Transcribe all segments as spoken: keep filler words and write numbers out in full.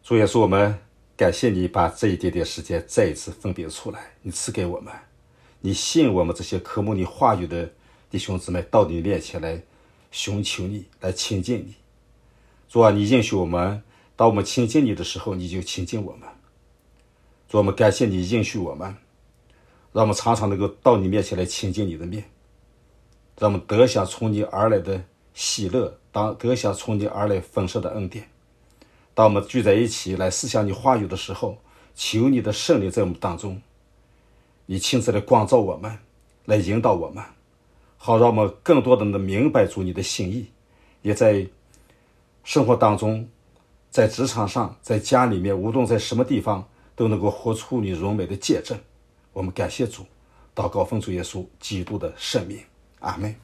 主耶稣，我们感谢你把这一点点时间再一次分别出来，你赐给我们，你吸引我们这些渴慕你话语的弟兄姊妹到你面前来寻求你，来亲近你。主啊，你应许我们，当我们亲近你的时候，你就亲近我们。主，我们感谢你应许我们，让我们常常能够到你面前来亲近你的面，让我们得享从你而来的喜乐，当得享从你而来丰盛的恩典。当我们聚在一起来思想你话语的时候，求你的圣灵在我们当中，你亲自来光照我们，来引导我们，好让我们更多的能明白主你的心意，也在生活当中，在职场上，在家里面，无论在什么地方，都能够活出你荣美的见证。我们感谢主，祷告奉主耶稣基督的圣名，阿们。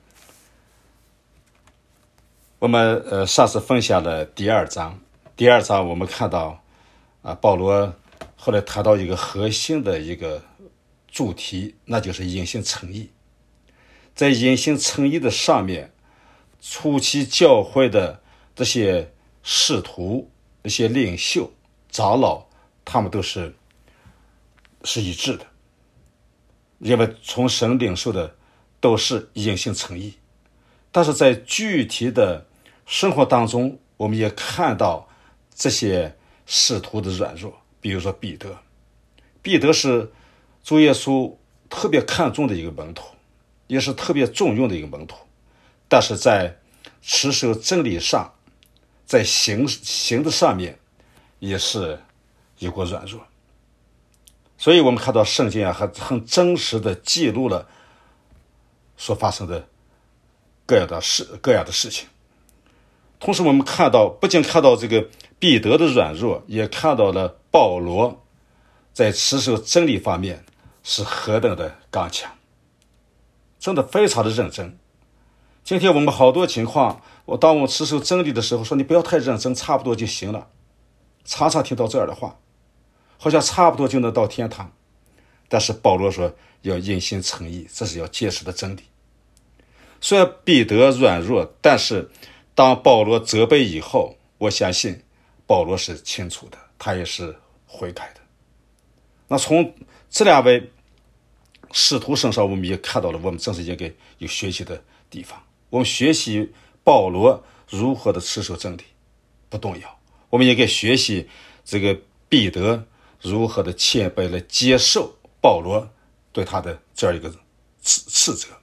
我们呃上次分享了第二章，第二章我们看到啊，保罗后来谈到一个核心的一个主题，那就是因信称义。在因信称义的上面，初期教会的这些使徒、这些领袖、长老，他们都是是一致的，因为从神领受的都是因信称义。但是在具体的生活当中，我们也看到这些使徒的软弱。比如说彼得，彼得是主耶稣特别看重的一个门徒，也是特别重用的一个门徒，但是在持守真理上，在行行的上面也是有过软弱。所以我们看到圣经啊，很很真实的记录了所发生的各样的事各样的事情。同时我们看到，不仅看到这个彼得的软弱，也看到了保罗在持守真理方面是何等的刚强，真的非常的认真。今天我们好多情况，我当我持守真理的时候，说你不要太认真，差不多就行了，常常听到这样的话，好像差不多就能到天堂。但是保罗说要因信称义，这是要揭示的真理。虽然彼得软弱，但是当保罗责备以后，我相信保罗是清楚的，他也是悔改的。那从这两位使徒身上，我们也看到了我们正是应该有学习的地方。我们学习保罗如何的持守真理不动摇，我们也该学习这个彼得如何的谦卑来接受保罗对他的这样一个斥斥责。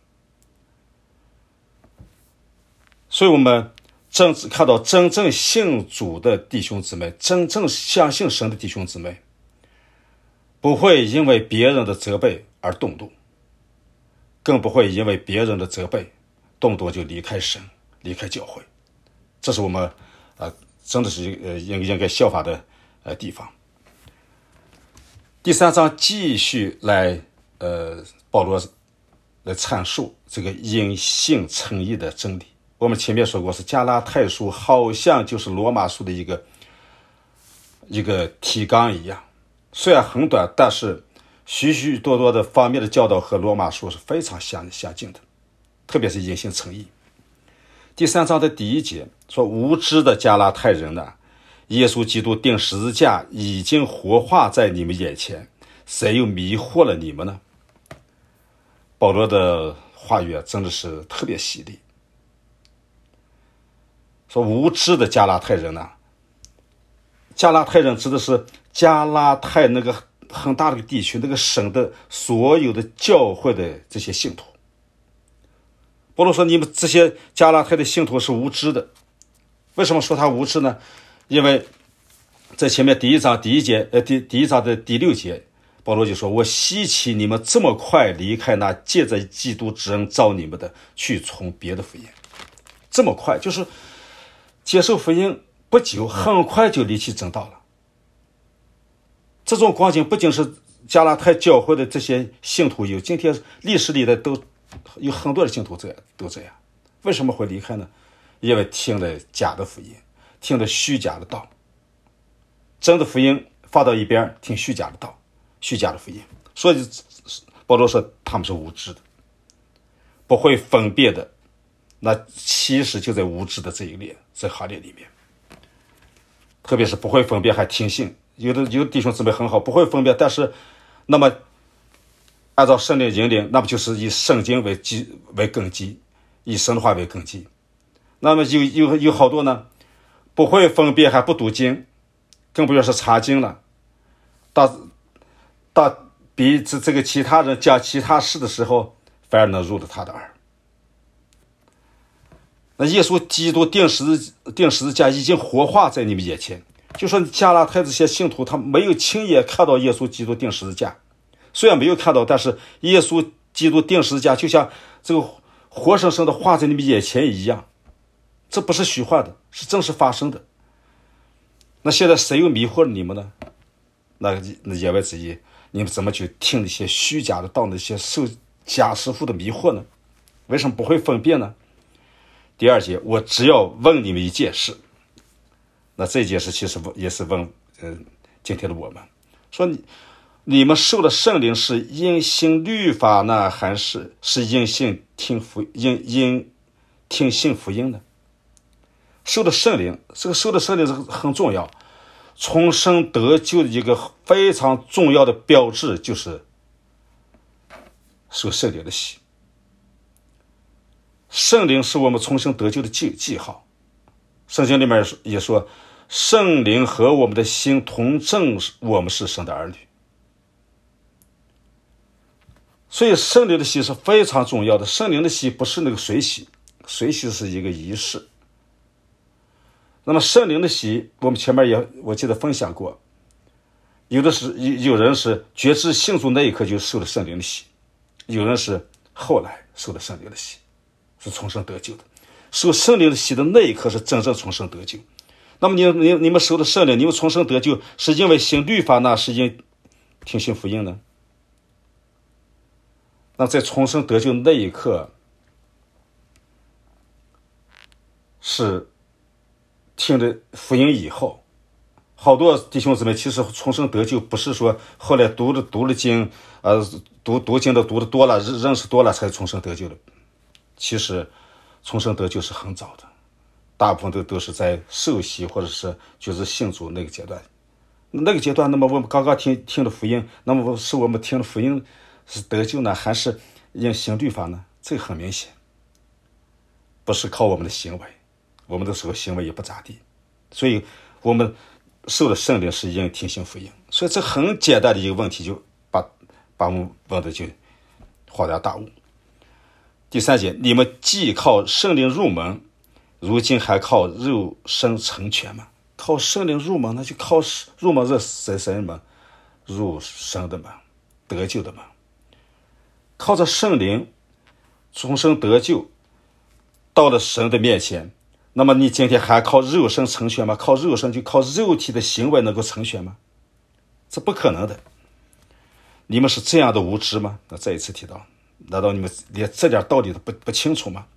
所以我们真看到真正信主的弟兄姊妹，真正相信神的弟兄姊妹，不会因为别人的责备而动怒，更不会因为别人的责备动辄就离开神，离开教会。这是我们呃真的是呃应应该效法的呃地方。第三章继续来呃保罗来阐述这个因信称义的真理。我们前面说过，是加拉太书好像就是罗马书的一个一个提纲一样，虽然很短，但是许许多多的方面的教导和罗马书是非常相相近的，特别是因信称义。第三章的第一节说，无知的加拉太人呢，耶稣基督钉十字架已经活化在你们眼前，谁又迷惑了你们呢？保罗的话语真的是特别犀利，说无知的加拉太人呢，加拉太人指的是加拉太那个很大的一个地区，那个省的所有的教会的这些信徒。保罗说你们这些加拉太的信徒是无知的。为什么说他无知呢？因为在前面第一章第一节呃第第一章的第六节，保罗就说，我希奇你们这么快离开那借着基督之恩召你们的，去从别的福音。这么快，就是接受福音不久，很快就离弃正道了。这种光景不仅是加拉太教会的这些信徒有，今天历史里的都有很多的信徒这样都这样。为什么会离开呢？因为听了假的福音，听了虚假的道，真的福音放到一边，听虚假的道，虚假的福音。所以保罗说他们是无知的，不会分辨的，那其实就在无知的这一列这行列里面。 特别是不会分辨还听信。有的有的弟兄姊妹很好，不会分辨，但是那么按照圣灵引领，那么就是以圣经为基为根基，以神的话为根基。那么有有有好多呢，不会分辨还不读经，更不要说查经了，到到比这这个其他人讲其他事的时候，反而能入了他的耳。那耶稣基督钉十字钉十字架已经活化在你们眼前，就说加拉太这些信徒他没有亲眼看到耶稣基督钉十字架，虽然没有看到，但是耶稣基督钉十字架就像这个活生生的画在你们眼前一样，这不是虚幻的，是真实发生的。那现在谁又迷惑了你们呢？那那言外之意，你们怎么去听那些虚假的道，那些受假师傅的迷惑呢？为什么不会分辨呢？第二节，我只要问你们一件事。那这件事其实也是问呃今天的我们，说你你们受的圣灵是因信律法呢，还是是因信听福因因听信福音呢？受的圣灵，这个受的圣灵是很重要，重生得救的一个非常重要的标志就是受圣灵的洗。圣灵是我们重生得救的记记号。圣经里面也说，圣灵和我们的心同证我们是神的儿女。所以圣灵的洗是非常重要的。圣灵的洗不是那个水洗，水洗是一个仪式。那么圣灵的洗，我们前面也我记得分享过，有的是有人是决志信主那一刻就受了圣灵的洗，有人是后来受了圣灵的洗，是重生得救的。受圣灵的洗的那一刻是真正重生得救。那么你你你们受的圣灵，你们重生得救，是因为信律法呢，是因听信福音呢？那在重生得救那一刻，是听了福音以后，好多弟兄姊妹其实重生得救不是说后来读了读了经，呃，读读经的读的多了，认识多了才重生得救的。其实重生得救是很早的，大部分都都是在受洗或者是就是信主那个阶段。那个阶段，那么我们刚刚听听了福音，那么是我们听了福音是得救呢，还是因行律法呢？这个很明显，不是靠我们的行为，我们的时候行为也不咋地，所以我们受了圣灵是因听信福音。所以这很简单的一个问题，就把把我们问的就恍然大悟。第三节，你们既靠圣灵入门，如今还靠肉身成全吗？靠圣灵入门，那就靠入门是谁谁门？入生的门，得救的门。靠着圣灵重生得救，到了神的面前，那么你今天还靠肉身成全吗？靠肉身就靠肉体的行为能够成全吗？这不可能的。你们是这样的无知吗？那再一次提到，难道你们连这点道理都不不清楚吗？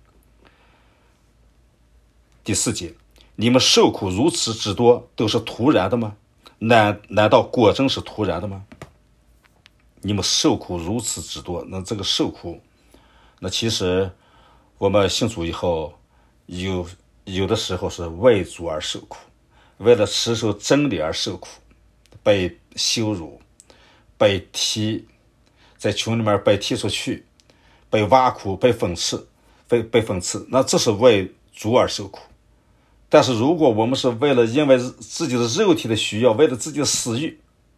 第四节，你们受苦如此之多，都是突然的吗？难难道果真是突然的吗？你们受苦如此之多，那这个受苦，那其实我们信主以后，有有的时候是为主而受苦，为了持守真理而受苦，被羞辱，被踢，在群里面被踢出去，被挖苦，被讽刺，被被讽刺，那这是为主而受苦。但是如果我们是为了因为自己的肉体的需要，为了自己的私欲，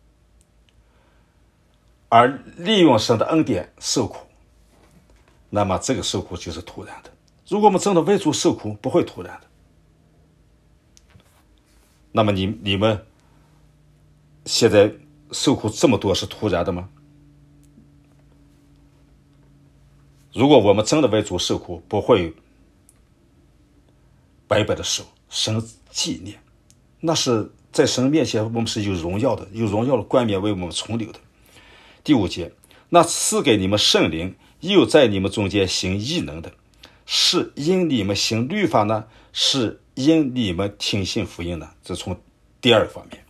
而利用神的恩典受苦，那么这个受苦就是突然的。如果我们真的为主受苦，不会突然的。那么你你们现在受苦这么多是突然的吗？如果我们真的为主受苦，不会白白的受，神纪念，那是在神面前我们是有荣耀的，有荣耀的冠冕为我们存留的。第五节，那赐给你们圣灵，又在你们中间行异能的，是因你们行律法呢，是因你们听信福音呢？这从第二方面。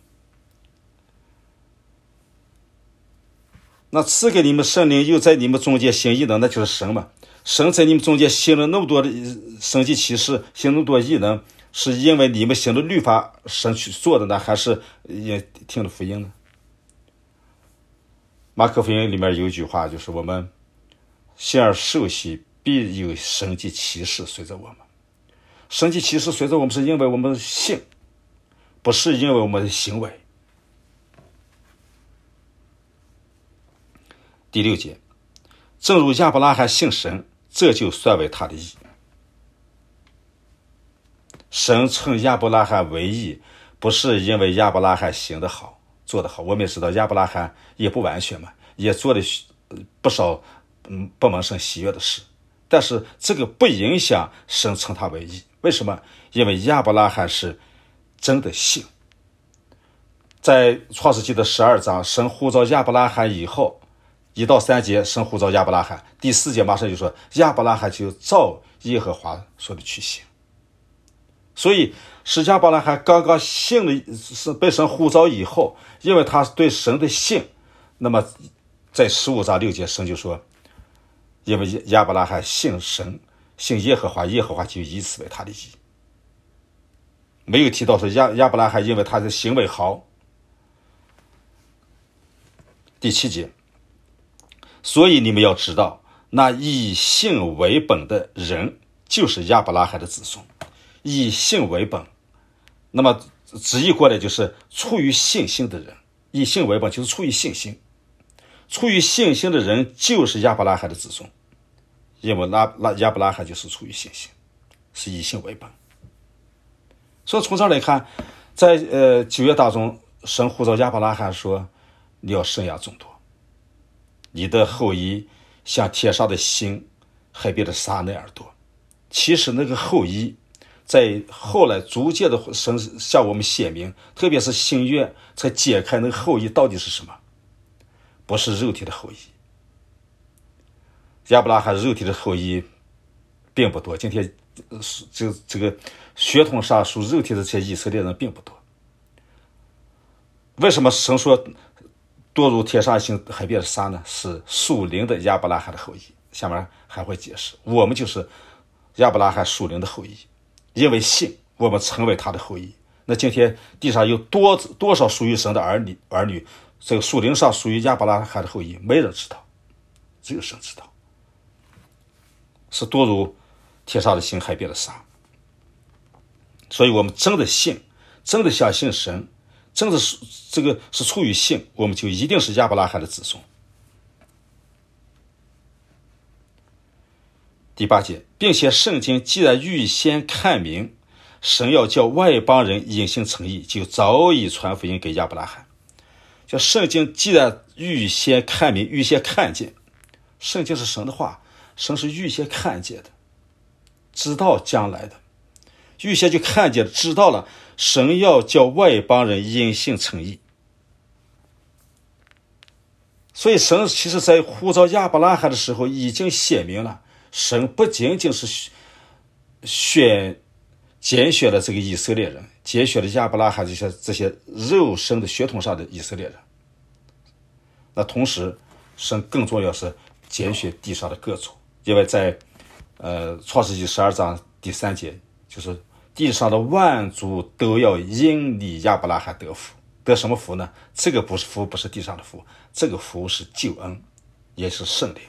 那赐给你们圣灵，又在你们中间行异能，那就是神嘛。神在你们中间行了那么多的神迹奇事，行那么多异能， 是因为你们行了律法神去做的呢，还是也听了福音呢？马可福音里面有一句话，就是我们信而受洗，必有神迹奇事随着我们。神迹奇事随着我们，是因为我们信，不是因为我们的行为。第六节，正如亚伯拉罕信神，这就算为他的义。神称亚伯拉罕为义，不是因为亚伯拉罕行得好做得好。我们也知道亚伯拉罕也不完全嘛，也做了不少嗯不蒙神喜悦的事，但是这个不影响神称他为义。为什么？因为亚伯拉罕是真的信。在创世纪的十二章，神呼召亚伯拉罕以后，一到三节神呼召亚伯拉罕，第四节马上就说亚伯拉罕就照耶和华说的去行。所以是亚伯拉罕刚刚信了，是被神呼召以后，因为他对神的信，那么在十五章六节神就说，因为亚伯拉罕信神，信耶和华，耶和华就以此为他的义。没有提到说亚亚伯拉罕因为他的行为好。第七节，所以你们要知道，那以信为本的人就是亚伯拉罕的子孙。以信为本，那么直译过来就是出于信心的人。以信为本就是出于信心，出于信心的人就是亚伯拉罕的子孙，因为拉拉亚伯拉罕就是出于信心，是以信为本。所以从这儿来看，在呃九月当中，神呼召亚伯拉罕说，你要生养众多，你的后裔像天上的星，海边的沙那样多。其实那个后裔在后来逐渐的神向我们显明，特别是新约才解开那个后裔到底是什么，不是肉体的后裔。亚伯拉罕肉体的后裔并不多，今天这这个血统上属肉体的这些以色列人并不多。为什么神说多如天上星海边的沙呢？是属灵的亚伯拉罕的后裔。下面还会解释，我们就是亚伯拉罕属灵的后裔，因为信我们成为他的后裔。那今天地上有多多少属于神的儿女儿女这个属灵上属于亚伯拉罕的后裔，没人知道，只有神知道，是多如天上的星海边的沙。所以我们真的信，真的相信神，真的是这个是出于信，我们就一定是亚伯拉罕的子孙。第八节，并且圣经既然预先看明神要叫外邦人因信称义，就早已传福音给亚伯拉罕。叫圣经既然预先看明，预先看见，圣经是神的话，神是预先看见的，知道将来的，预先就看见知道了神要叫外邦人因信称义。所以神其实在呼召亚伯拉罕的时候已经显明了，神不仅仅是选拣选了这个以色列人，拣选了亚伯拉罕这些这些肉身的血统上的以色列人，那同时神更重要是拣选地上的各族。因为在呃创世纪十二章第三节，就是地上的万族都要因你亚伯拉罕得福。得什么福呢？这个不是福，不是地上的福，这个福是救恩，也是圣灵。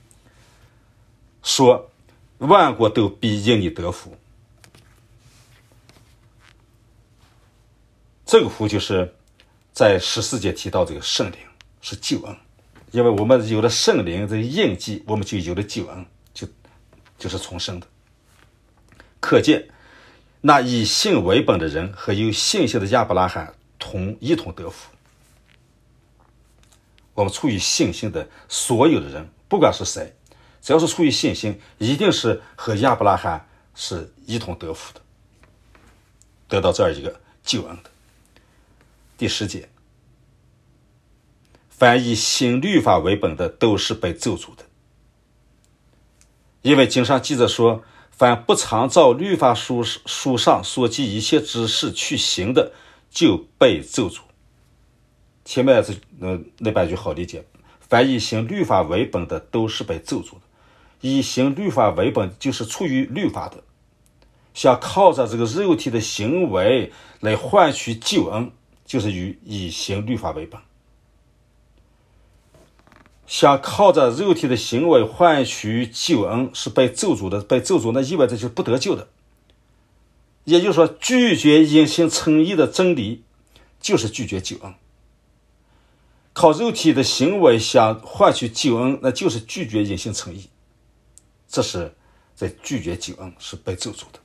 说万国都必因你得福，这个福就是在十四节提到这个圣灵是救恩。因为我们有了圣灵这个印记，我们就有了救恩，就就是重生的。可见那以信为本的人和有信心的亚伯拉罕同一同得福。我们出于信心的所有的人，不管是谁，只要是出于信心，一定是和亚伯拉罕是一同得福的，得到这样一个救恩的。第十节，凡以信律法为本的都是被咒诅的，因为经上记着说，凡不常照律法书书上所记一切指示去行的，就被咒诅。前面这、呃、那半句好理解，凡以行律法为本的都是被咒诅的。以行律法为本就是出于律法的， 想靠着这个肉体的行为来换取救恩，就是与以行律法为本。想靠着肉体的行为换取救恩是被咒诅的，被咒诅那意味着就是不得救的。也就是说，拒绝因信称义的真理就是拒绝救恩。靠肉体的行为想换取救恩，那就是拒绝因信称义，这是在拒绝救恩，是被咒诅的。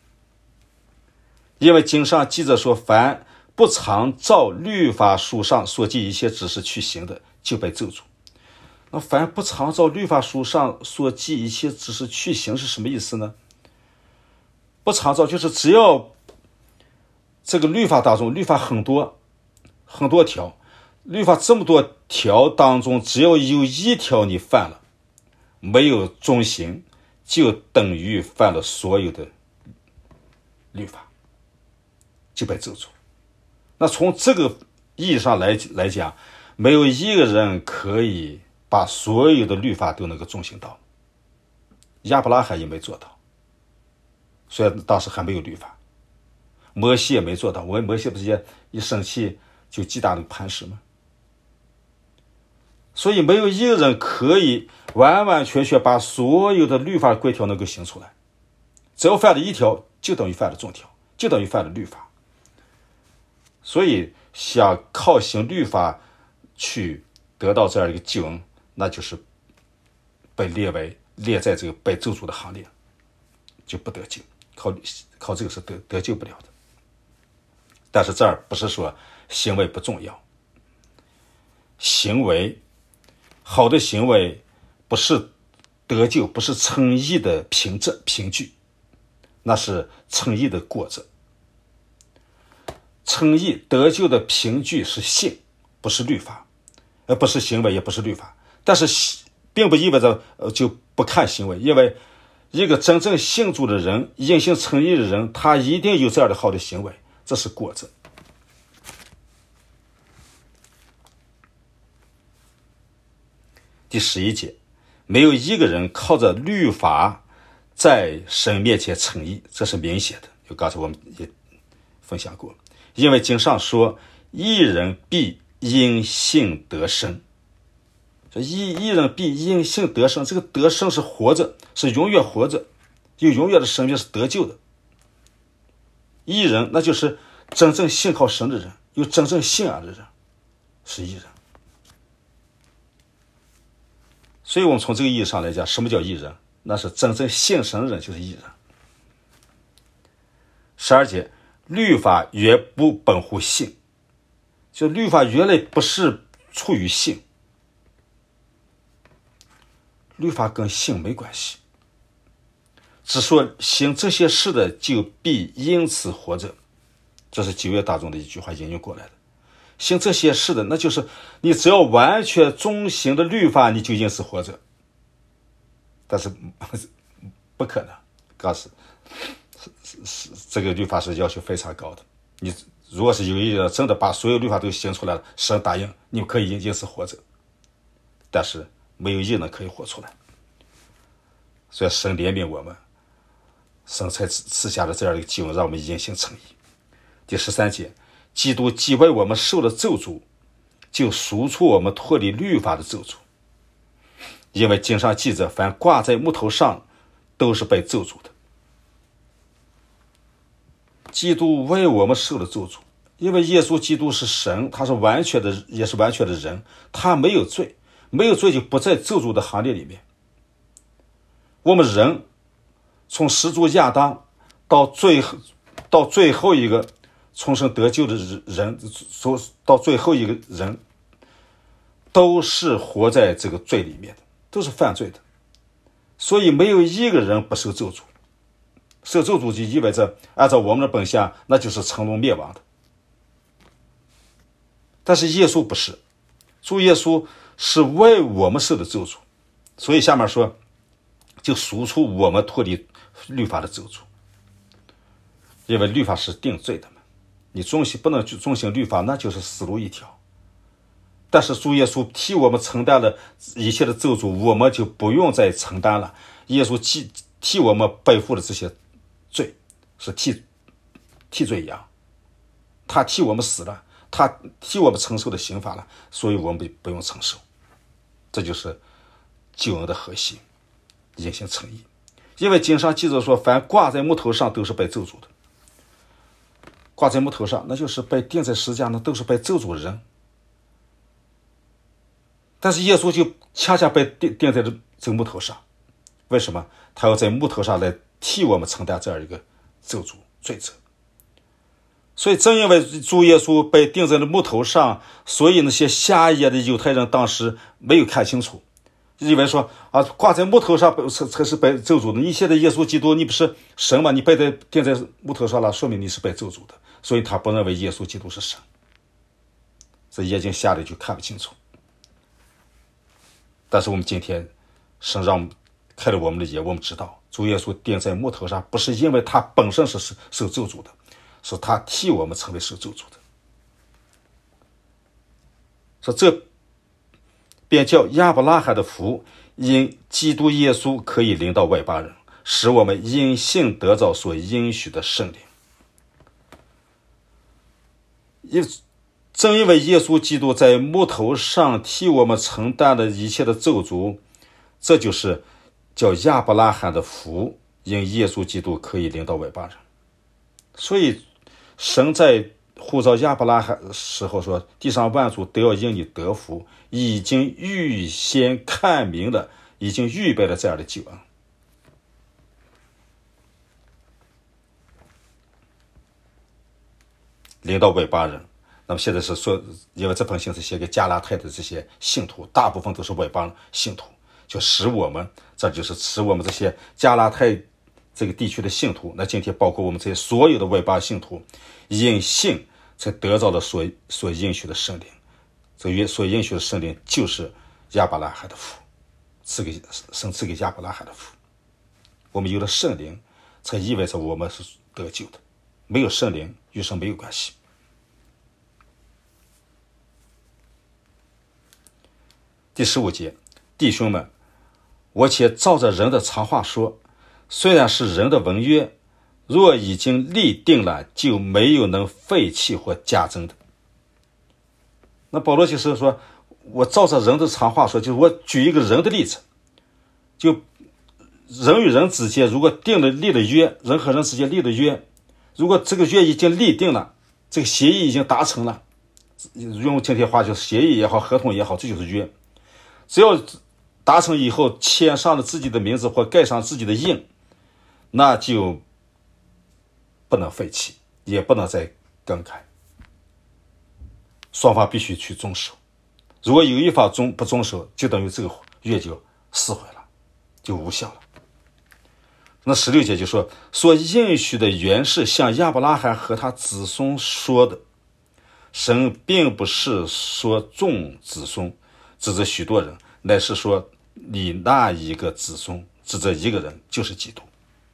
因为经上记着说，凡不常照律法书上所记一切指示去行的，就被咒诅。那凡不常照律法书上所记一切指示去行是什么意思呢？不常照就是只要这个律法当中，律法很多很多条，律法这么多条当中，只要有一条你犯了，没有遵行，就等于犯了所有的律法，就被咒诅。那从这个意义上来来讲，没有一个人可以把所有的律法都能够遵行到。亚伯拉罕也没做到，虽然当时还没有律法。摩西也没做到，我摩西不是也一生气就击打那个磐石吗？所以没有一个人可以完完全全把所有的律法规条能够行出来。只要犯了一条，就等于犯了众条，就等于犯了律法。所以想靠行律法去得到这样一个救恩，那就是被列为列在这个被咒诅的行列，就不得救。靠靠这个是得得救不了的。但是这儿不是说行为不重要，行为好的行为不是得救，不是称义的凭证凭据，那是称义的果子。称义得救的凭据是信，不是律法，而不是行为，也不是律法。但是并不意味着呃就不看行为，因为一个真正信主的人，因信称义的人，他一定有这样的好的行为，这是果子。第十一节，没有一个人靠着律法在神面前称义，这是明显的。就刚才我们也分享过，因为经上说，义人必因信得生。义义人必因信得生，这个得生是活着，是永远活着，有永远的生命，是得救的。义人那就是真正信靠神的人，有真正信仰的人，是义人。所以我们从这个意义上来讲，什么叫义人？那是真正信神的人就是义人。十二节，律法原不本乎信，就律法原来不是出于信，律法跟信没关系，只说行这些事的就必因此活着，这是旧约当中的一句话引用过来的。行这些事的，那就是你只要完全遵行的律法，你就因此活着。但是不可能，告诉这个律法是要求非常高的。你如果是有一人真的把所有律法都行出来了，神答应你可以因此活着，但是没有一人可以活出来。所以神怜悯我们，神才赐下了这样的救恩，让我们因信称义。第十三节，基督既为我们受了咒诅，就赎出我们脱离律法的咒诅。因为经上记着，凡挂在木头上都是被咒诅的。基督为我们受了咒诅，因为耶稣基督是神，他是完全的，也是完全的人，他没有罪，没有罪就不在咒诅的行列里面。我们人从始祖亚当到最后到最后一个重生得救的人，到最后一个人，都是活在这个罪里面的，都是犯罪的。所以没有一个人不受咒诅，受咒诅就意味着按照我们的本相，那就是成龙灭亡的。但是耶稣不是，主耶稣是为我们受的咒诅，所以下面说就赎出我们脱离律法的咒诅。因为律法是定罪的嘛，你遵行不能去遵行律法，那就是死路一条。但是主耶稣替我们承担了一切的咒诅，我们就不用再承担了。耶稣替替我们背负了这些罪， 是替替罪羊，他替我们死了，他替我们承受的刑罚了，所以我们不用承受。这就是救恩的核心，因信称义。因为经上记着说，凡挂在木头上都是被咒诅的。挂在木头上，那就是被钉在十字架上，都是被咒诅的人。但是耶稣就恰恰被钉钉在这个木头上，为什么？他要在木头上来替我们承担这样一个咒诅罪责。所以正因为主耶稣被钉在了木头上，所以那些下野的犹太人当时没有看清楚，以为说啊，挂在木头上才才是被咒诅的。你现在耶稣基督，你不是神吗？你被在钉在木头上了，说明你是被咒诅的。所以他不认为耶稣基督是神，这眼睛瞎了就看不清楚。但是我们今天神让开了我们的眼，我们知道主耶稣钉在木头上，不是因为他本身是受咒诅的，是他替我们成为受咒诅的。说这便叫亚伯拉罕的福，因基督耶稣可以临到外邦人，使我们因信得着所应许的圣灵。因正因为耶稣基督在木头上替我们承担了一切的咒诅，这就是叫亚伯拉罕的福，因耶稣基督可以临到外邦人。所以神在呼召亚伯拉罕的时候说，地上万族都要因你得福，已经预先看明了，已经预备了这样的救恩。临到外邦人，那么现在是说，因为这封信是写给加拉太的这些信徒，大部分都是外邦信徒，就使我们，这就是使我们这些加拉太这个地区的信徒，那今天包括我们这些所有的外邦信徒，因信才得到了所所应许的圣灵。这个所应许的圣灵就是亚伯拉罕的福，赐给神赐给亚伯拉罕的福。我们有了圣灵，才意味着我们是得救的。没有圣灵，与神没有关系。第十五节，弟兄们，我且照着人的常话说，虽然是人的文约，若已经立定了，就没有能废弃或加增的。那保罗就是说，我照着人的常话说，就是我举一个人的例子，就人与人之间如果定了立了约，人和人之间立了约，如果这个约已经立定了，这个协议已经达成了，用今天话就是协议也好，合同也好，这就是约。只要达成以后，签上了自己的名字或盖上自己的印，那就不能废弃，也不能再更改，双方必须去遵守。如果有一方遵不遵守，就等于这个约就撕毁了，就无效了。那十六节就说，所应许的原是向亚伯拉罕和他子孙说的，神并不是说众子孙，指着许多人，乃是说你那一个子孙，指着一个人，就是基督。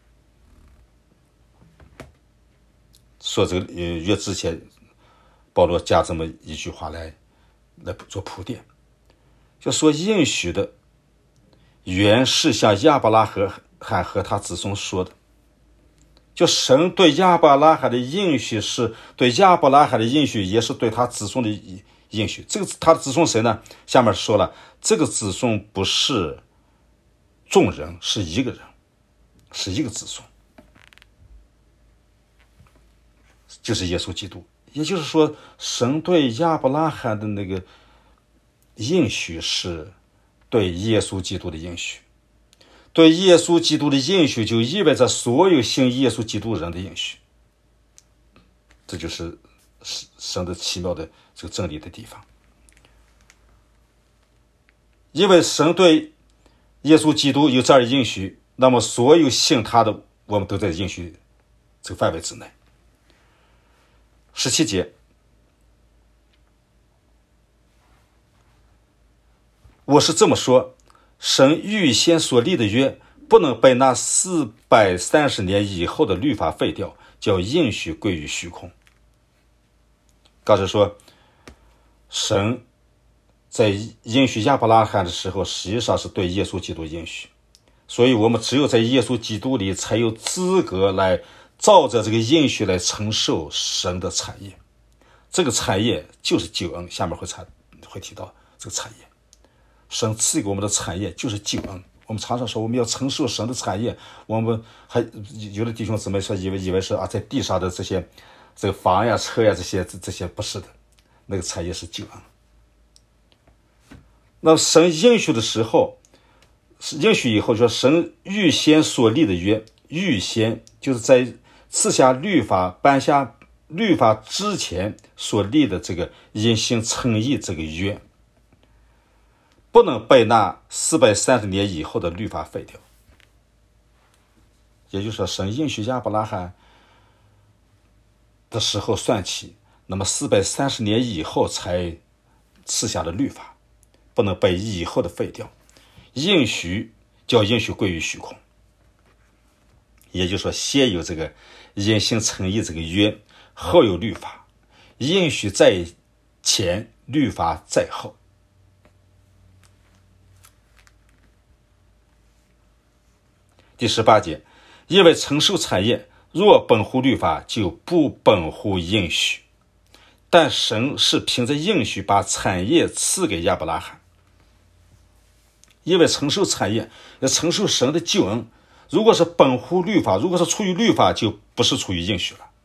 说这个约之前，保罗加这么一句话来来做铺垫，就说应许的原是向亚伯拉罕和他子孙说的，就神对亚伯拉罕的应许是对亚伯拉罕的应许，也是对他子孙的应许。这个他的子孙谁呢？下面说了，这个子孙不是众人，是一个人，是一个子孙，就是耶稣基督。也就是说，神对亚伯拉罕的那个应许是对耶稣基督的应许，对耶稣基督的应许就意味着所有信耶稣基督人的应许。这就是神的奇妙的这个真理的地方。因为神对耶稣基督有这样的应许，那么所有信他的，我们都在应许这个范围之内。十七节，我是这么说，神预先所立的约，不能被那四百三十年以后的律法废掉，叫应许归于虚空。刚才说，神在应许亚伯拉罕的时候，实际上是对耶稣基督应许，所以我们只有在耶稣基督里才有资格来照着这个应许来承受神的产业。这个产业就是救恩，下面会谈会提到这个产业。神赐给我们的产业就是救恩。我们常常说我们要承受神的产业，我们还有的弟兄姊妹说以为以为是啊，在地上的这些这个房呀车呀这些这这些，不是的，那个产业是救恩。那神应许的时候，应许以后说神预先所立的约，预先就是在赐下律法颁下律法之前所立的这个因信称义这个约，不能被那四百三十年以后的律法废掉。也就是说，神应许亚伯拉罕的时候算起，那么四百三十年以后才赐下的律法，不能被以后的废掉。应许叫应许归于虚空。也就是说，先有这个因信称义这个约，后有律法，应许在前，律法在后。第十八节，因为承受产业，若本乎律法，就不本乎应许。但神是凭着应许把产业赐给亚伯拉罕。因为承受产业，要承受神的救恩。如果是本乎律法，如果是出于律法，就不是出于应许了。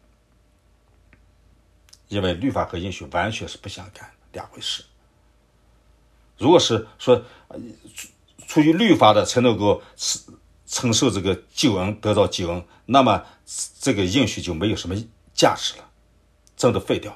因为律法和应许完全是不相干，两回事。如果是说出于律法的才能够承受这个救恩，得到救恩，那么这个应许就没有什么价值了，真的废掉了。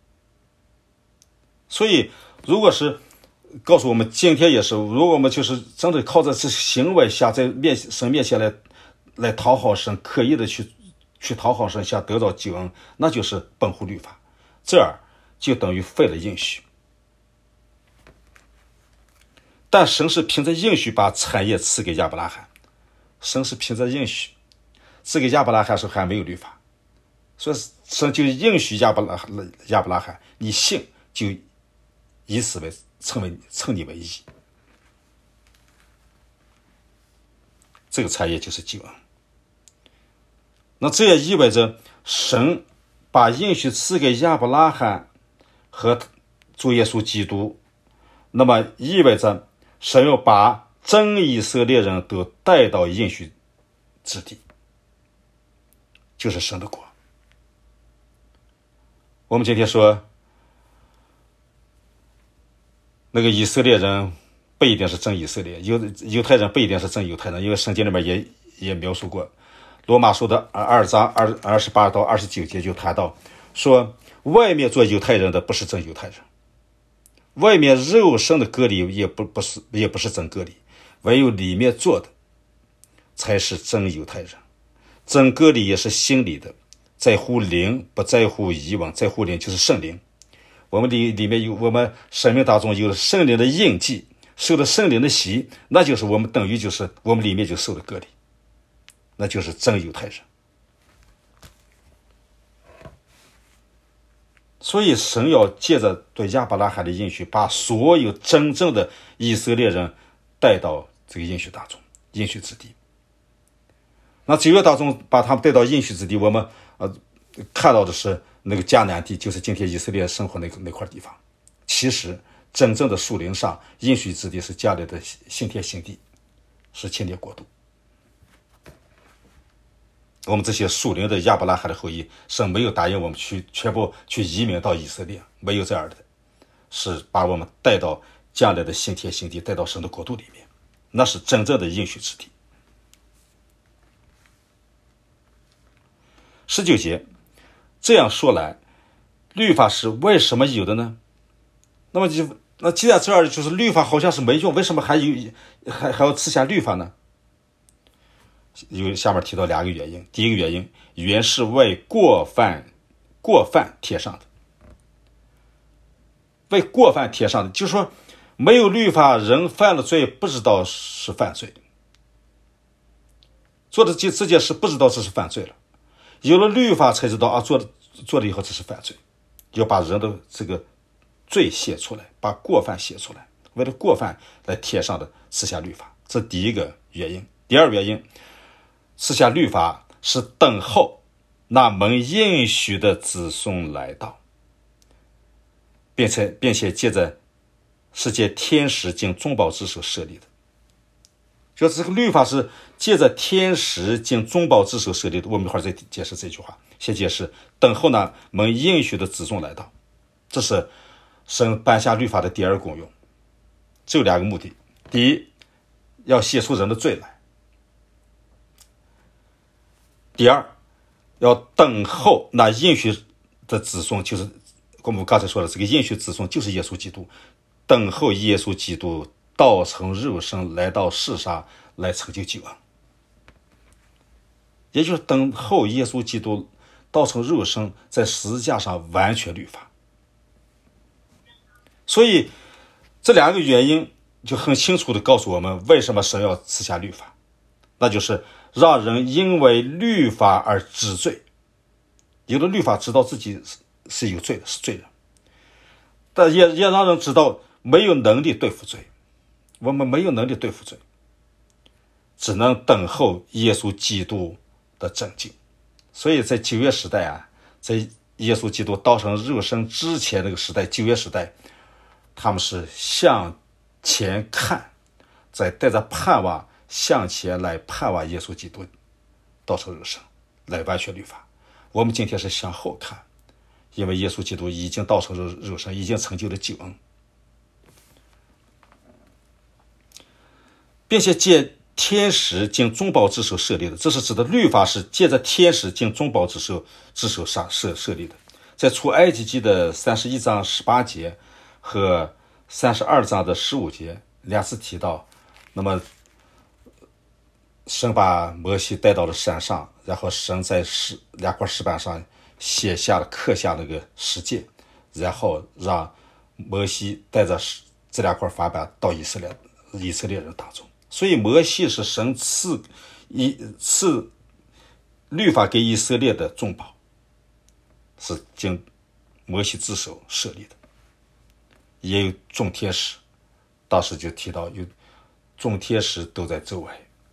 所以如果是告诉我们今天也是，如果我们就是真的靠着这行为下在面神面前来来讨好神，刻意的去去讨好神下得到救恩，那就是本乎律法，这儿就等于废了应许。但神是凭着应许把产业赐给亚伯拉罕，神是凭着应许赐给亚伯拉罕时还没有律法，所以神就应许亚伯拉亚伯拉罕，你信就以此为称为称你为义。这个产业就是救恩。那这也意味着神把应许赐给亚伯拉罕和主耶稣基督，那么意味着神要把真以色列人都带到应许之地，就是神的国。我们今天说那个以色列人不一定是真以色列，犹犹太人不一定是真犹太人，因为圣经里面也也描述过，罗马书的二章二二十八到二十九节就谈到说，外面做犹太人的不是真犹太人，外面肉身的割礼也不不是也不是真割礼，唯有里面做的才是真犹太人。真割礼也是心里的，在乎灵，不在乎遗忘，在乎灵就是圣灵。我们里里面有我们生命当中有圣灵的印记，受了圣灵的洗，那就是我们等于就是我们里面就受了割礼，那就是真犹太人。所以神要借着对亚伯拉罕的应许，把所有真正的以色列人带到这个应许当中，应许之地。那九月当中把他们带到应许之地，我们呃看到的是那个迦南地，就是今天以色列生活那个那块地方。其实真正的树林上应许之地是迦南的新天新地，是千年国度。我们这些属灵的亚伯拉罕的后裔，神没有答应我们去全部去移民到以色列，没有这样的，是把我们带到将来的新天新地，带到神的国度里面，那是真正的应许之地。十九节，这样说来，律法是为什么有的呢？那么就那既然这样，就是律法好像是没用，为什么还有还还要赐下律法呢？有下面提到两个原因。第一个原因，原是为过犯过犯贴上的，为过犯贴上的，就是说没有律法，人犯了罪不知道是犯罪，做的这这件事不知道这是犯罪了，有了律法才知道啊，做了做了以后这是犯罪，要把人的这个罪写出来，把过犯写出来，为了过犯来贴上的赐下律法，这第一个原因。第二个原因，赐下律法是等候那蒙应许的子孙来到，并且并且借着是借天使经中保之手设立的。就是这个律法是借着天使经中保之手设立的。我们一会儿再解释这句话，先解释等候呢蒙应许的子孙来到，这是神颁下律法的第二功用，只有两个目的。第一，要写出人的罪来；第二，要等候那应许的子孙，就是我们刚才说的这个应许子孙就是耶稣基督，等候耶稣基督道成肉身来到世上来成就救恩，也就是等候耶稣基督道成肉身在十字架上完全律法。所以这两个原因就很清楚地告诉我们为什么神要赐下律法，那就是让人因为律法而知罪。有了律法知道自己是有罪的，是罪人，但也也让人知道没有能力对付罪，我们没有能力对付罪，只能等候耶稣基督的拯救。所以在旧约时代啊，在耶稣基督道成肉身之前那个时代，旧约时代，他们是向前看，在带着盼望向前来盼望耶稣基督道成肉身来完全律法。我们今天是向后看，因为耶稣基督已经道成肉肉身，已经成就了救恩，并且借天使经中保之手设立的。这是指的律法是借着天使经中保之手之手上设设立的。在出埃及记的三十一章十八节和三十二章的十五节两次提到，那么神把摩西带到了山上，然后神在石两块石板上写下了刻下那个十诫，然后让摩西带着这两块法板到以色列以色列人当中。所以摩西是神赐一赐律法给以色列的中保，是经摩西之手设立的。也有众天使，当时就提到有众天使都在周围。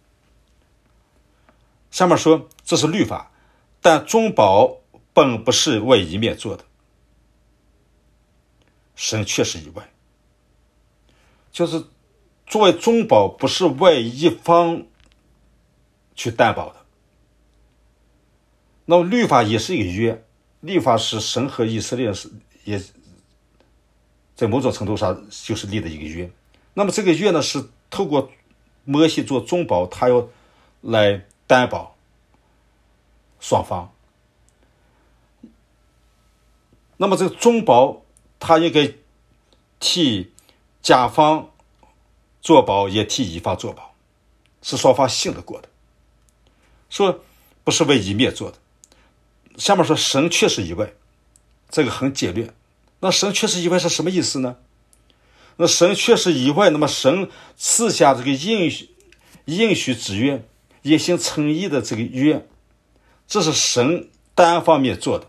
下面说这是律法，但中保本不是为一面做的，神确实以外，就是作为中保不是为一方去担保的。那么律法也是一个约，律法是神和以色列是也在某种程度上就是立的一个约。那么这个约呢，是透过摩西做中保，他要来担保双方。那么这个中保他应该替甲方做保，也替乙方做保，是双方信得过的，说不是为一面做的。下面说神确实以外，这个很简略。那神确实以外是什么意思呢？那神确实以外，那么神赐下这个应许应许之约，也行诚意的这个约，这是神单方面做的。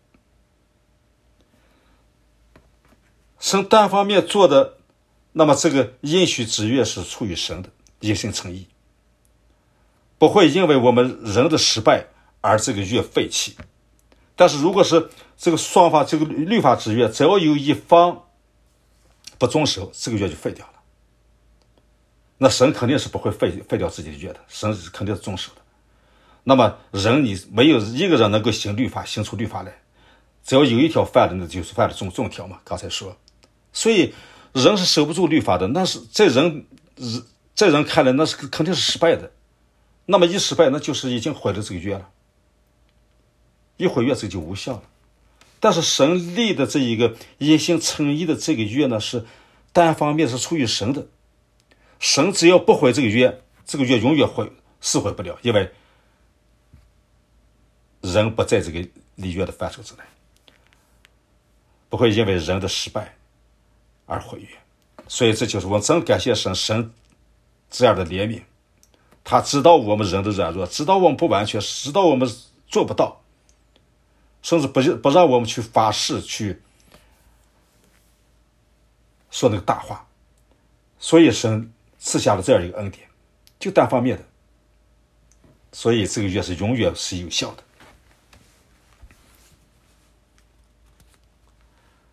神单方面做的，那么这个应许之约是出于神的，也行诚意，不会因为我们人的失败而这个约废弃。但是如果是这个双方这个律法之约，只要有一方不遵守，这个约就废掉了。那神肯定是不会废废掉自己的约的，神肯定是遵守的。那么人你没有一个人能够行律法行出律法来，只要有一条犯了，那就是犯了众众条嘛。刚才说，所以人是守不住律法的，那是在人在人看来那是肯定是失败的。那么一失败，那就是已经毁了这个约了，一毁约这就无效了。但是神立的这一个因信称义的这个约呢，是单方面是出于神的。神只要不毁这个约，这个约永远毁撕毁不了，因为人不在这个立约的范畴之内，不会因为人的失败而毁约。所以这就是我们真感谢神，神这样的怜悯，他知道我们人的软弱，知道我们不完全，知道我们做不到，甚至不不让我们去发誓去说那个大话。所以神赐下了这样一个恩典，就单方面的，所以这个约是永远是有效的。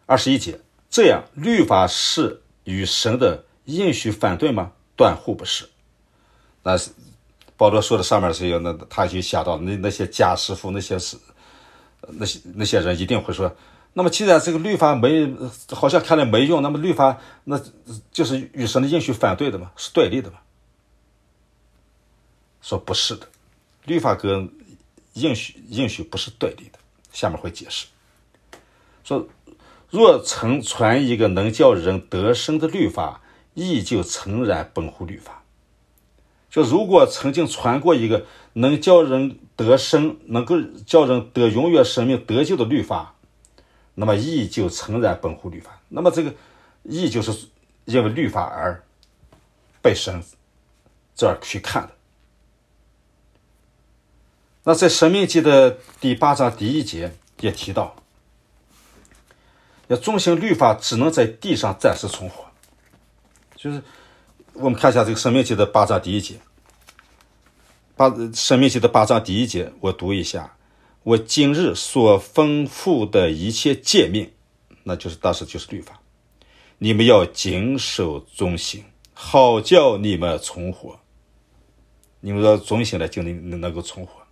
二十一节，这样律法是与神的应许反对吗？断乎不是。那保罗说的上面的时候，那他就想到那那些假师傅，那些是那些那些人一定会说，那么既然这个律法没好像看来没用，那么律法那就是与神的应许反对的嘛，是对立的嘛？说不是的，律法跟应许应许不是对立的。下面会解释说，若曾传一个能叫人得生的律法，亦就诚然本乎律法。就如果曾经传过一个能叫人得生，能够叫人得永远生命得救的律法，那么亦就诚然本乎律法。那么这个亦就是因为律法而被神这儿去看的。那在申命记的第八章第一节也提到，要遵行律法只能在地上暂时存活。就是我们看一下这个申命记的八章第一节，八申命记的八章第一节，我读一下：我今日所吩咐的一切诫命，那就是当时就是律法，你们要谨守遵行，好叫你们存活。你们要遵行来，就能能够存活。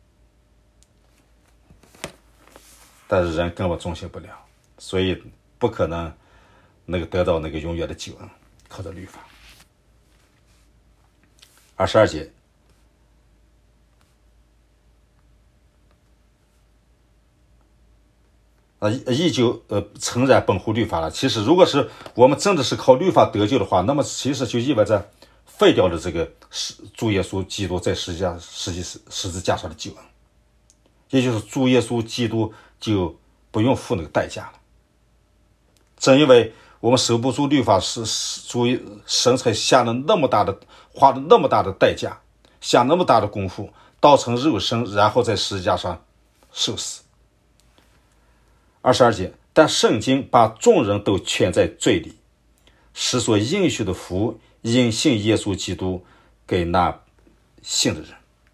但是人根本遵行不了，所以不可能那个得到那个永远的救恩，靠着律法。二十二节，啊，依旧呃诚然本乎律法了。其实，如果是我们真的是靠律法得救的话，那么其实就意味着废掉了这个主耶稣基督在十字架实际十字架上的救恩，也就是主耶稣基督就不用付那个代价了。正因为我们守不住律法，是主神才下了那么大的花了那么大的代价，下那么大的功夫，道成肉身，然后在十字架上受死。二十二节，但圣经把众人都圈在罪里，使所应许的福因信耶稣基督给那信的人。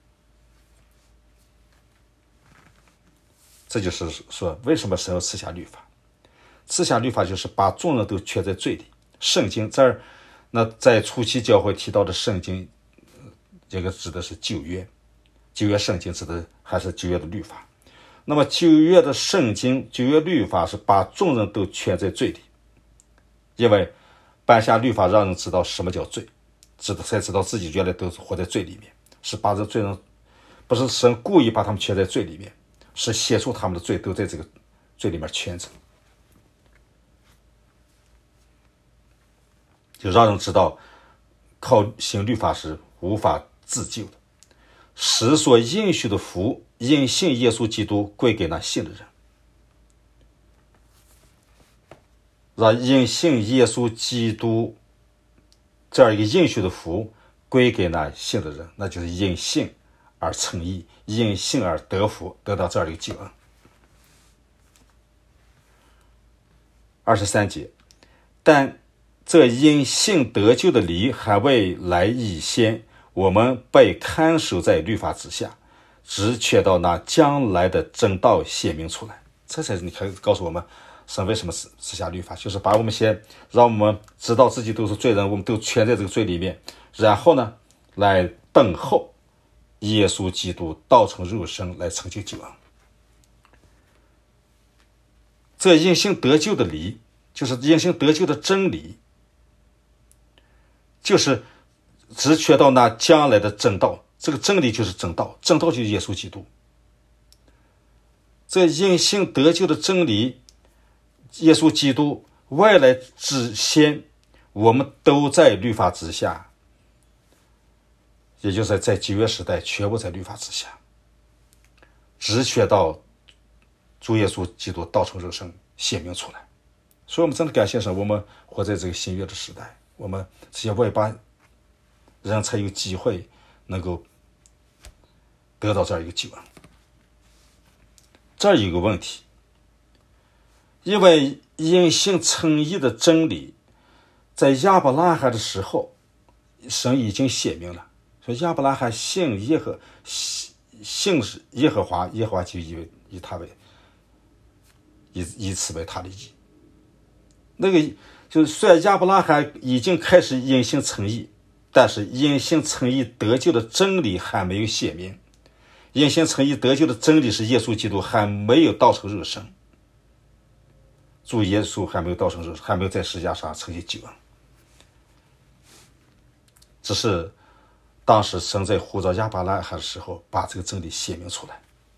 这就是说，为什么神要赐下律法？赐下律法就是把众人都圈在罪里。圣经这儿，那在初期教会提到的圣经，这个指的是旧约，旧约圣经指的还是旧约的律法。那么旧约的圣经，旧约律法是把众人都圈在罪里，因为颁下律法让人知道什么叫罪，知道才知道自己原来都是活在罪里面，是把这罪人，不是神故意把他们圈在罪里面，是写出他们的罪都在这个罪里面圈着，就让人知道靠行律法是无法自救的，使所应许的福因信耶稣基督归给那信的人，让因信耶稣基督这样一个应许的福归给那信的人，那就是因信而称义，因信而得福，得到这样一个救恩。二十三节，但这因信得救的理还未来以先，我们被看守在律法之下，只缺到那将来的真道显明出来。这才是你可以告诉我们神为什么赐下律法，就是把我们先让我们知道自己都是罪人，我们都圈在这个罪里面，然后呢来等候耶稣基督道成肉身来成就救恩。这因信得救的理，就是因信得救的真理，就是只缺到那将来的真道。这个真理就是真道，真道就是耶稣基督。这因信得救的真理，耶稣基督外来之先，我们都在律法之下，也就是在旧约时代全部在律法之下，只缺到主耶稣基督道成肉身显明出来。所以我们真的感谢神，我们活在这个新约的时代，我们这些外邦人才有机会能够得到这样一个救恩。这儿有个问题，因为因信称义的真理在亚伯拉罕的时候神已经写明了，说亚伯拉罕信耶和信耶和华，耶和华就以为以他为以以此为他的义。 那个就是虽然亚伯拉罕已经开始因信称义，但是因信称义得救的真理还没有显明。因信称义得救的真理是耶稣基督还没有道成肉身，主耶稣还没有道成肉身，还没有在十字架上成就救恩。只是当时神在呼召亚伯拉罕的时候，把这个真理显明出来。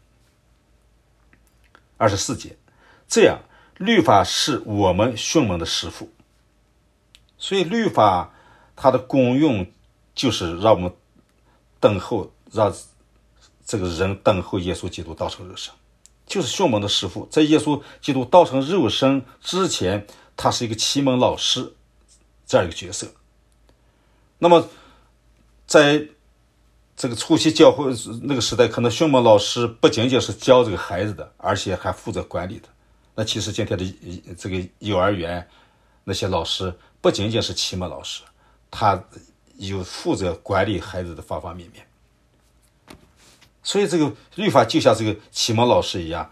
二十四节，这样律法是我们训蒙的师傅。所以律法它的功用就是让我们等候，让这个人等候耶稣基督道成肉身，就是训蒙的师傅。在耶稣基督道成肉身之前，他是一个启蒙老师这样一个角色。那么在这个初期教会那个时代，可能训蒙老师不仅仅是教这个孩子的，而且还负责管理的。那其实今天的这个幼儿园那些老师不仅仅是启蒙老师，他有负责管理孩子的方方面面。所以这个律法就像这个启蒙老师一样，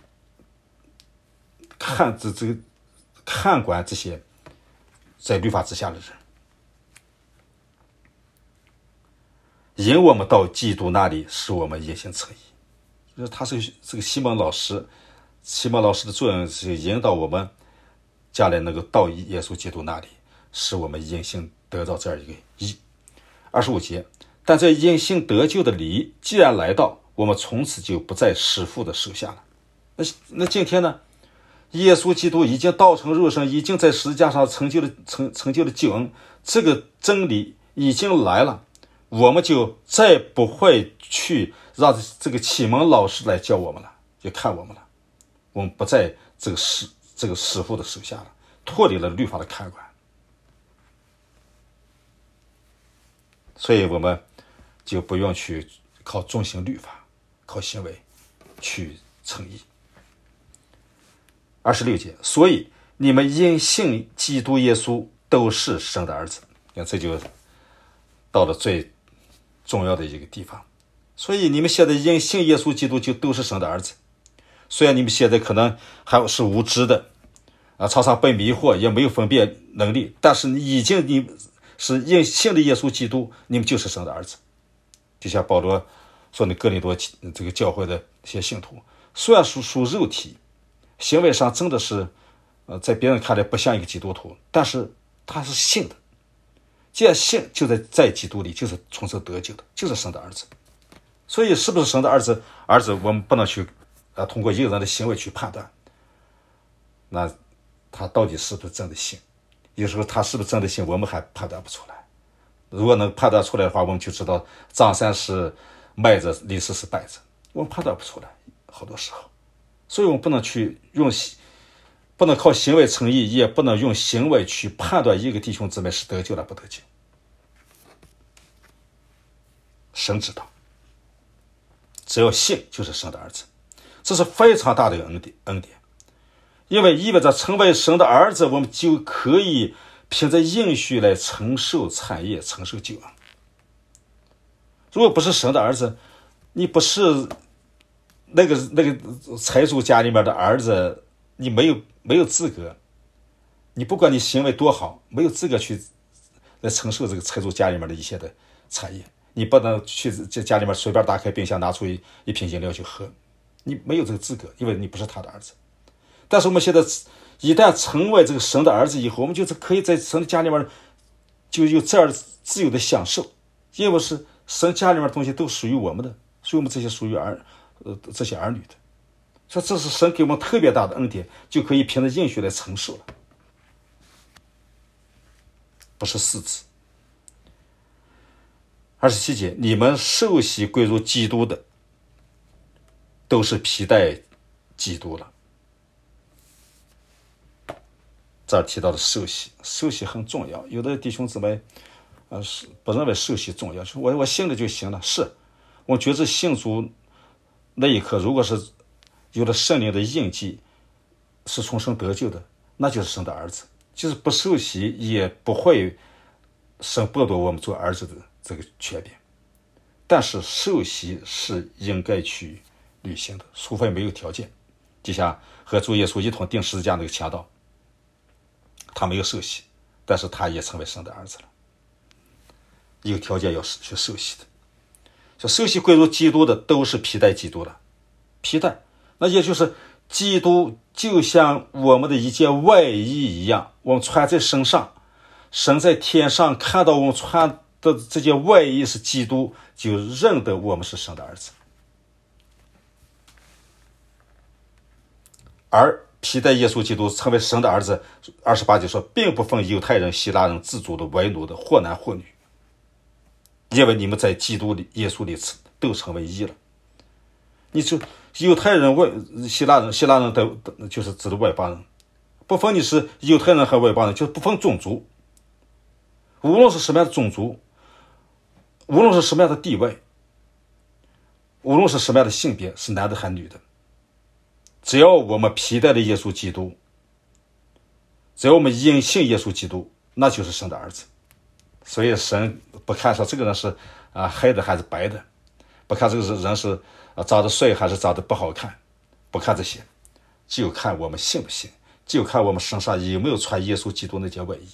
看这这个看管这些在律法之下的人。引我们到基督那里，使我们因信称义。就是他是这个启蒙老师，启蒙老师的作用是引导我们将来能够到耶稣基督那里，使我们因信得到这样一个义。二十五节，但这因信得救的理既然来到，我们从此就不在师傅的手下了。那那今天呢？耶稣基督已经道成肉身，已经在十字架上成就了成成就了救恩，这个真理已经来了。我们就再不会去让这个启蒙老师来教我们了，就看我们了。我们不在这个师这个师傅的手下了，脱离了律法的看管。所以我们就不用去靠遵行律法，靠行为去称义。二十六节，所以你们因信基督耶稣都是神的儿子。你看，这就到了最重要的一个地方。所以你们现在因信耶稣基督就都是神的儿子。虽然你们现在可能还是无知的啊，常常被迷惑，也没有分辨能力，但是你已经你是因信的耶稣基督，你们就是神的儿子。就像保罗说的哥林多这个教会的一些信徒，虽然属属肉体，行为上真的是呃在别人看来不像一个基督徒，但是他是信的。既然信，就在在基督里，就是重生得救的，就是神的儿子。所以是不是神的儿子儿子我们不能去啊通过一个人的行为去判断，那他到底是不是真的信？有时候他是不是真的信，我们还判断不出来。如果能判断出来的话，我们就知道张三是麦子，李四是稗子，我们判断不出来，好多时候。所以我们不能去用不能靠行为称义，也不能用行为去判断一个弟兄姊妹是得救了不得救。神知道，只要信就是神的儿子，这是非常大的恩典恩典。因为意味着成为神的儿子，我们就可以凭着应许来承受产业，承受救恩。如果不是神的儿子，你不是那个那个财主家里面的儿子，你没有没有资格，你不管你行为多好，没有资格去来承受这个财主家里面的一些的产业。你不能去这家里面随便打开冰箱拿出一一瓶饮料去喝，你没有这个资格，因为你不是他的儿子。但是我们现在一旦成为这个神的儿子以后，我们就是可以在神的家里面就有这样自由的享受，因为是神家里面的东西都属于我们的，属于我们这些属于儿呃这些儿女的。所以这是神给我们特别大的恩典，就可以凭着应许来承受了，不是私自。二十七节，你们受洗归入基督的，都是披戴基督了。这儿提到的受洗，受洗很重要。有的弟兄姊妹，呃，是不认为受洗重要，就我我信了就行了。是，我觉得信主那一刻，如果是有了圣灵的印记，是重生得救的，那就是神的儿子。就是不受洗，也不会神剥夺我们做儿子的这个权柄。但是受洗是应该去履行的，除非没有条件。就像和主耶稣一同钉十字架那个强盗， 他没有受洗，但是他也成为神的儿子了。有条件要去受洗的，就受洗归入基督的都是披戴基督了。披戴，那也就是基督就像我们的一件外衣一样，我们穿在身上，神在天上看到我们穿的这件外衣是基督，就认得我们是神的儿子。而披戴耶稣基督成为神的儿子，二十八节说，并不分犹太人、希腊人、自主的、为奴的，或男或女，因为你们在基督里、耶稣里都成为一了。你就犹太人、外希腊人、希腊人都就是指的外邦人，不分你是犹太人和外邦人，就是不分种族，无论是什么样的种族，无论是什么样的地位，无论是什么样的性别，是男的还是女的，只要我们披戴了耶稣基督，只要我们因信耶稣基督，那就是神的儿子。所以神不看说这个人是啊黑的还是白的，不看这个人是啊长得帅还是长得不好看，不看这些，就看我们信不信，就看我们身上有没有穿耶稣基督那件外衣。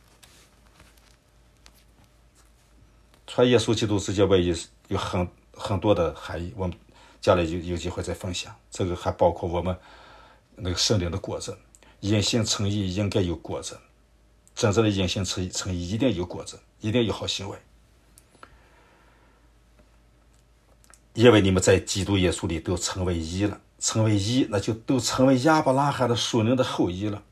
穿耶稣基督这件外衣有很很多的含义，我们将来有有机会再分享。这个还包括我们那个圣灵的果子，因信称义应该有果子，真正的因信称义称义一定有果子，一定有好行为。因为你们在基督耶稣里都成为一了，成为一，那就都成为亚伯拉罕的属灵的后裔了。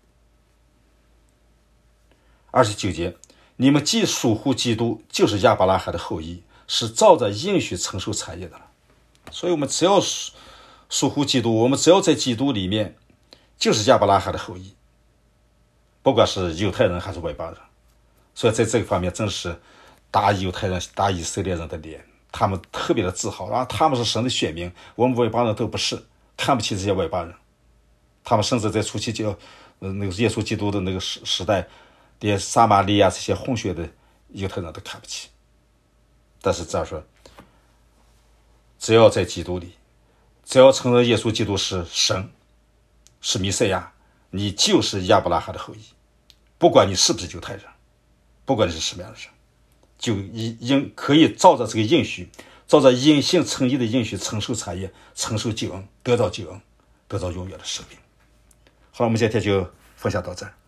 二十九节，你们既属乎基督，就是亚伯拉罕的后裔，是照着应许承受产业的了。所以我们只要属乎基督，我们只要在基督里面，就是亚伯拉罕的后裔，不管是犹太人还是外邦人。所以在这个方面真是打犹太人、打以色列人的脸，他们特别的自豪，然后他们是神的选民，我们外邦人都不是，看不起这些外邦人。他们甚至在初期就、呃、那个耶稣基督的那个时时代，连撒玛利亚这些混血的犹太人都看不起。但是这样说，只要在基督里，只要承认耶稣基督是神，是弥赛亚，你就是亚伯拉罕的后裔，不管你是不是犹太人，不管你是什么样的人，就应可以照着这个应许，照着因信称义的应许承受产业，承受救恩，得到救恩，得到永远的生命。好了，我们今天就分享到这儿。